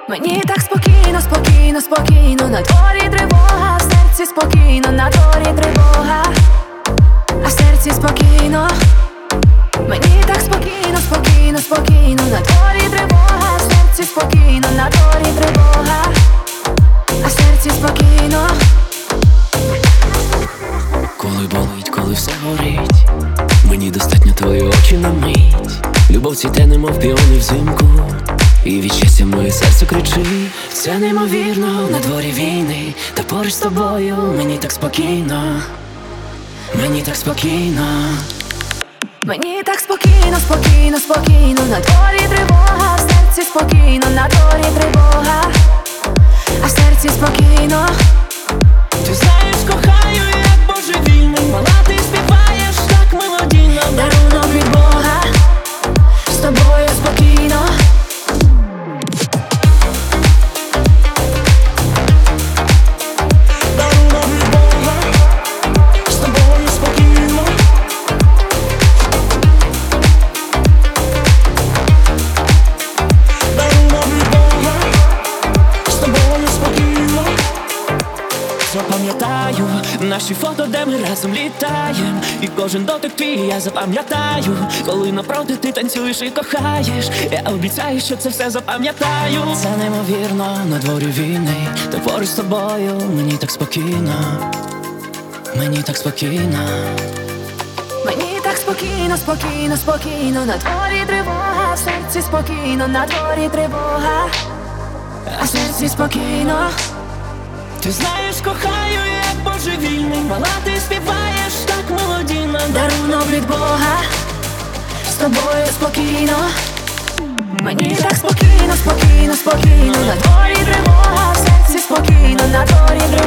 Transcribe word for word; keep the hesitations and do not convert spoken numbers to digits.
Мені так спокійно, спокійно, спокійно, на дворі тривога, в серці спокійно, на дворі тривога, а в серці спокійно. Мені так спокійно, спокійно, спокійно, на дворі тривога, в серці спокійно, на дворі тривога, а в серці спокійно. Коли болить, коли все горить, мені достатньо твої очі на мить. Любов цвіте, немов піони взимку, і від щастя моє серце кричить. Це неймовірно, на дворі війни, та поруч з тобою мені так спокійно, мені так спокійно. Мені так спокійно, спокійно, спокійно, на дворі тривога, в серці спокійно, на дворі тривога, а в серці спокійно. Ти знаєш, кохаю, як божевільний, мала, ти співаєш так мелодійно. Дарунок від Бога, з тобою спокійно. Дарунок від Бога, з тобою спокійно. Дарунок від Бога, з тобою спокійно. Запам'ятаю наші фото, де ми разом літаєм, і кожен дотик твій я запам'ятаю. Коли навпроти ти танцюєш і кохаєш, я обіцяю, що це все запам'ятаю. Це неймовірно, на дворі війни, та поруч з тобою мені так спокійно, мені так спокійно. Мені так спокійно, спокійно, спокійно, на дворі тривога, в серці спокійно, на дворі тривога, а в серці спокійно. Ти знаєш, кохаю, як божевільний, мала, ти співаєш так мелодійно. Дарунок від Бога, з тобою спокійно. Мені так спокійно, спокійно, спокійно, на дворі тривога, в серці спокійно, на дворі тривога.